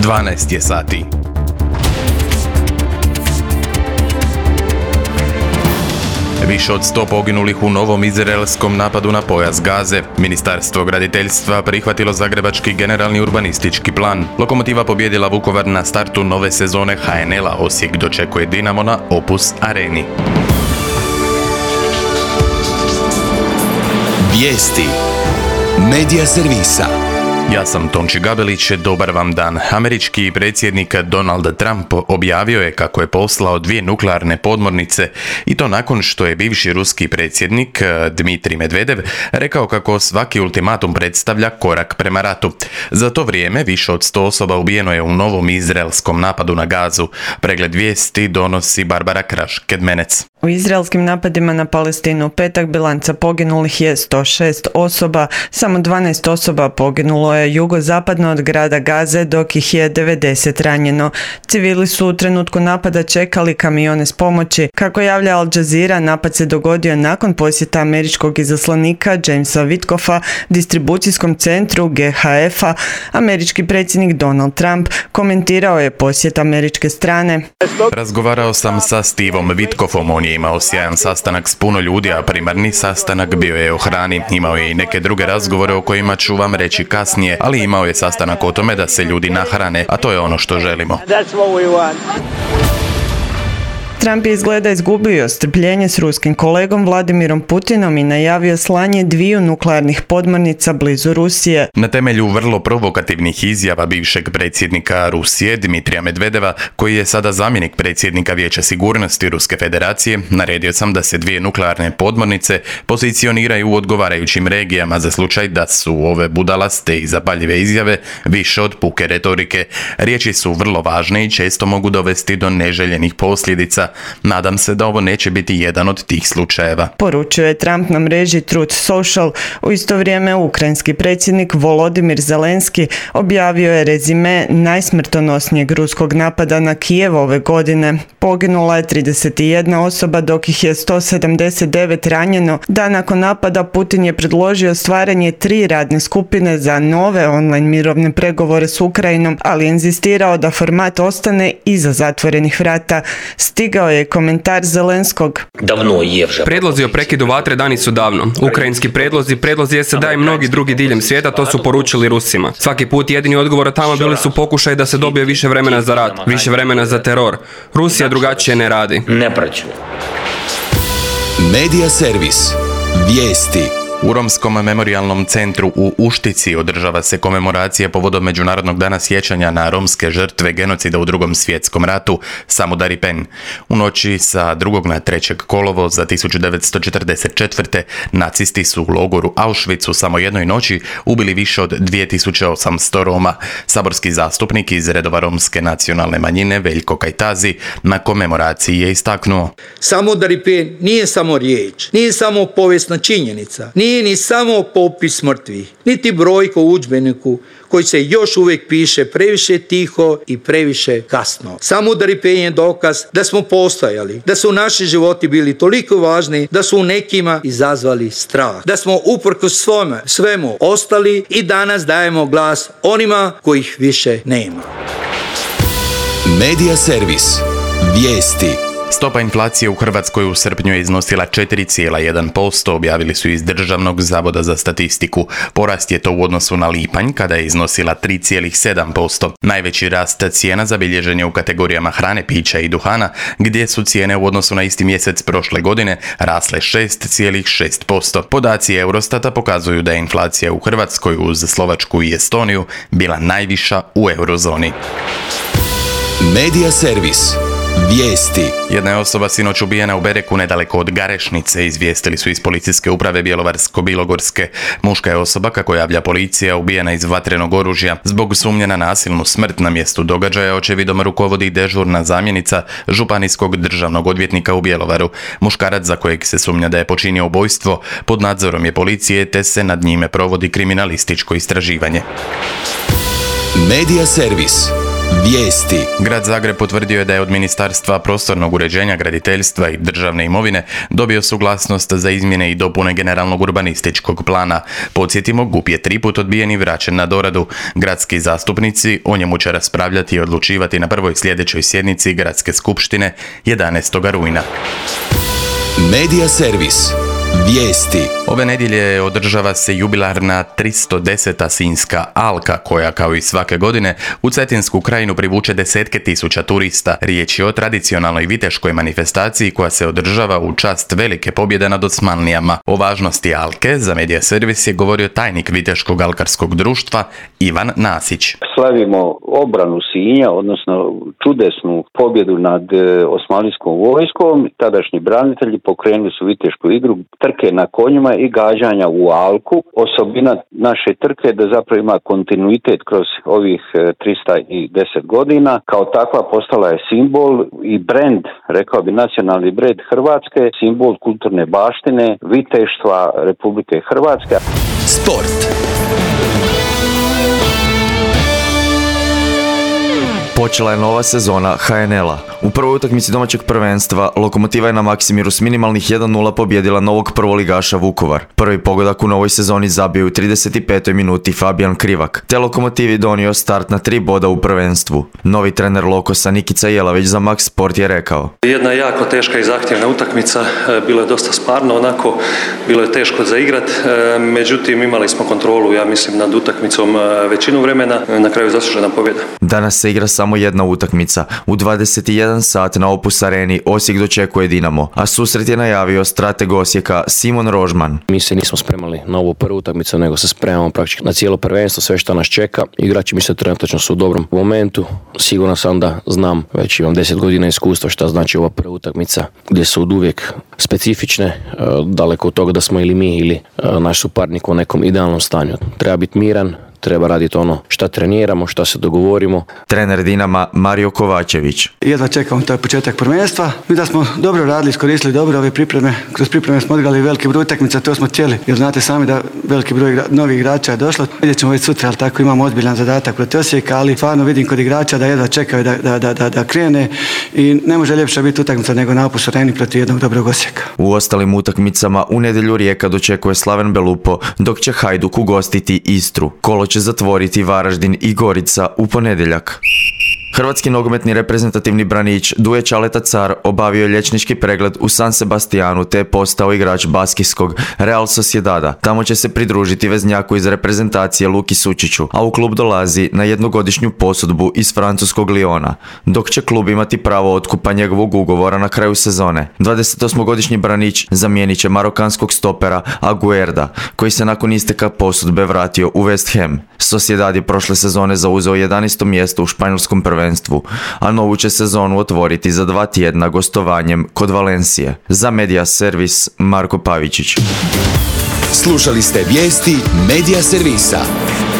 12 je sati. Više od 100 poginulih u novom izraelskom napadu na pojas Gaze. Ministarstvo graditeljstva prihvatilo zagrebački generalni urbanistički plan. Lokomotiva pobijedila Vukovar na startu nove sezone HNL-a. Osijek dočekuje Dinamo na Opus Areni. Vijesti Medija servisa. Ja sam Tonči Gabelić, dobar vam dan. Američki predsjednik Donald Trump objavio je kako je poslao 2 nuklearne podmornice i to nakon što je bivši ruski predsjednik Dmitrij Medvedev rekao kako svaki ultimatum predstavlja korak prema ratu. Za to vrijeme više od 100 osoba ubijeno je u novom izraelskom napadu na Gazu. Pregled vijesti donosi Barbara Kraš-Kedmenec. U izraelskim napadima na Palestinu u petak bilanca poginulih je 106 osoba, samo 12 osoba poginulo je jugozapadno od grada Gaze, dok ih je 90 ranjeno. Civili su u trenutku napada čekali kamione s pomoći. Kako javlja Al Jazeera, napad se dogodio nakon posjeta američkog izaslanika Jamesa Witkoffa distribucijskom centru GHF-a. Američki predsjednik Donald Trump komentirao je posjet američke strane. Razgovarao sam sa Stevom Witkoffom, on je imao sjajan sastanak s puno ljudi, a primarni sastanak bio je o hrani. Imao je i neke druge razgovore o kojima ću vam reći kasnije, ali imao je sastanak o tome da se ljudi nahrane, a to je ono što želimo. Trump je izgleda izgubio strpljenje s ruskim kolegom Vladimirom Putinom i najavio slanje 2 nuklearnih podmornica blizu Rusije. Na temelju vrlo provokativnih izjava bivšeg predsjednika Rusije Dmitrija Medvedeva, koji je sada zamjenik predsjednika Vijeća sigurnosti Ruske federacije, naredio sam da se 2 nuklearne podmornice pozicioniraju u odgovarajućim regijama za slučaj da su ove budalaste i zapaljive izjave više od puke retorike. Riječi su vrlo važne i često mogu dovesti do neželjenih posljedica. Nadam se da ovo neće biti jedan od tih slučajeva, poručio je Trump na mreži Truth Social. U isto vrijeme ukrajinski predsjednik Volodimir Zelenski objavio je rezime najsmrtonosnijeg ruskog napada na Kijev ove godine. Poginula je 31 osoba, dok ih je 179 ranjeno. Dan nakon napada Putin je predložio stvaranje 3 radne skupine za nove online mirovne pregovore s Ukrajinom, ali je inzistirao da format ostane iza zatvorenih vrata. Stigao je komentar Zelenskog. Prijedlozi o prekidu vatre dani su davno. Ukrajinski prijedlozi SAD-a i mnogi drugi diljem svijeta to su poručili Rusima. Svaki put jedini odgovor tamo bili su pokušaj da se dobije više vremena za rat, više vremena za teror. Rusija drugačije ne radi. Medija servis. Vijesti. U Romskom memorijalnom centru u Uštici održava se komemoracija povodom Međunarodnog dana sjećanja na romske žrtve genocida u Drugom svjetskom ratu, Samudari Pen. U noći sa 2. na 3. kolovoza 1944. nacisti su u logoru Auschwitz u samo jednoj noći ubili više od 2800 Roma. Saborski zastupnik iz redova romske nacionalne manjine Veljko Kajtazi na komemoraciji je istaknuo: Samudari Pen nije samo riječ, nije samo povijesna činjenica, nije ni samo popis mrtvih, niti brojka u udžbeniku koji se još uvijek piše previše tiho i previše kasno. Samudari Pen je dokaz da smo postojali, da su naši životi bili toliko važni da su u nekima izazvali strah, da smo uprkos svemu ostali i danas dajemo glas onima kojih više nema. Medija servis. Vijesti. Stopa inflacije u Hrvatskoj u srpnju je iznosila 4,1%, objavili su iz Državnog zavoda za statistiku. Porast je to u odnosu na lipanj, kada je iznosila 3,7%. Najveći rast cijena zabilježen je u kategorijama hrane, pića i duhana, gdje su cijene u odnosu na isti mjesec prošle godine rasle 6,6%. Podaci Eurostata pokazuju da je inflacija u Hrvatskoj uz Slovačku i Estoniju bila najviša u eurozoni. Medija servis. Vijesti. Jedna je osoba sinoć ubijena u Bereku nedaleko od Garešnice, izvijestili su iz policijske uprave Bjelovarsko-bilogorske. Muška je osoba, kako javlja policija, ubijena iz vatrenog oružja. Zbog sumnje na nasilnu smrt na mjestu događaja očevidom rukovodi dežurna zamjenica županijskog državnog odvjetnika u Bjelovaru. Muškarac, za kojeg se sumnja da je počinio ubojstvo, pod nadzorom je policije te se nad njime provodi kriminalističko istraživanje. Medija servis. Vijesti. Grad Zagreb potvrdio je da je od Ministarstva prostornog uređenja, graditeljstva i državne imovine dobio suglasnost za izmjene i dopune generalnog urbanističkog plana. Podsjetimo, GUP je 3 put odbijen i vraćen na doradu. Gradski zastupnici o njemu će raspravljati i odlučivati na prvoj sljedećoj sjednici Gradske skupštine 11. rujna. Medija servis. Vijesti. Ove nedjelje održava se jubilarna 310. Sinjska alka, koja kao i svake godine u Cetinsku krajinu privuče desetke tisuća turista. Riječ je o tradicionalnoj viteškoj manifestaciji koja se održava u čast velike pobjede nad Osmanlijama. O važnosti alke za Medija servis je govorio tajnik Viteškog alkarskog društva Ivan Nasić. Slavimo obranu Sinja, odnosno čudesnu pobjedu nad osmanlijskom vojskom. Tadašnji branitelji pokrenuli su vitešku igru, trke na konjima i gađanja u alku. Osobina naše trke je da zapravo ima kontinuitet kroz ovih 310 godina. Kao takva postala je simbol i brend, rekao bi nacionalni brend Hrvatske, simbol kulturne baštine, viteštva Republike Hrvatske. Sport. Počela je nova sezona HNL-a. U prvoj utakmici domaćeg prvenstva Lokomotiva je na Maksimiru s minimalnih 1-0 pobjedila novog prvoligaša Vukovar. Prvi pogodak u novoj sezoni zabio u 35. minuti Fabijan Krivak, te Lokomotivi donio start na 3 boda u prvenstvu. Novi trener Lokosa Nikica Jelavić za Max Sport je rekao: Jedna jako teška i zahtjevna utakmica, bilo je dosta sparno, onako bilo je teško za igrat, međutim imali smo kontrolu, ja mislim, nad utakmicom većinu vremena, na kraju zaslužena pobjeda. Danas se igra samo jedna utakmica. U 21 sat na Opus Areni Osijek dočekuje Dinamo, a susret je najavio strateg Osijeka Simon Rožman. Mi se nismo spremali na ovu prvu utakmicu, nego se spremamo praktički na cijelo prvenstvo, sve što nas čeka. Igrači mislim trenutno su u dobrom momentu. Siguran sam da znam, već imam 10 godina iskustva šta znači ova prva utakmica, gdje su uvijek specifične, daleko od toga da smo ili mi ili naš suparnik u nekom idealnom stanju. Treba biti miran, treba raditi ono šta treniramo, šta se dogovorimo. Trener Dinama Mario Kovačević. Jedva čekamo taj početak prvenstva. Mi da smo dobro radili, iskoristili dobro ove pripreme. Kroz pripreme smo odigrali veliki broj utakmica, to smo htjeli. Jer znate sami da veliki broj novih igrača je došlo. Vidjet ćemo već sutra, ali tako imamo ozbiljan zadatak protiv Osijeka, ali stvarno vidim kod igrača da jedva čekaju da krene i ne može ljepša biti utakmica nego na Opus Areni protiv jednog dobrog Osijeka. U ostalim utakmicama u nedjelju Rijeka dočekuje Slaven Belupo, dok će Hajduk ugostiti Istru. Kolo će zatvoriti Varaždin i Gorica u ponedjeljak. Hrvatski nogometni reprezentativni branič Duje Čaleta Car obavio je liječnički pregled u San Sebastianu te je postao igrač baskijskog Real Sociedada. Tamo će se pridružiti veznjaku iz reprezentacije Luki Sučiću, a u klub dolazi na jednogodišnju posudbu iz francuskog Lyona, dok će klub imati pravo otkupa njegovog ugovora na kraju sezone. 28-godišnji branič zamijenit će marokanskog stopera Aguerda, koji se nakon isteka posudbe vratio u West Ham. Sociedad je prošle sezone zauzeo 11. mjesto u španjolskom prvenstvu, a novu će sezonu otvoriti za 2 tjedna gostovanjem kod Valencije. Za Medija servis Marko Pavičić. Slušali ste vijesti Medija servisa.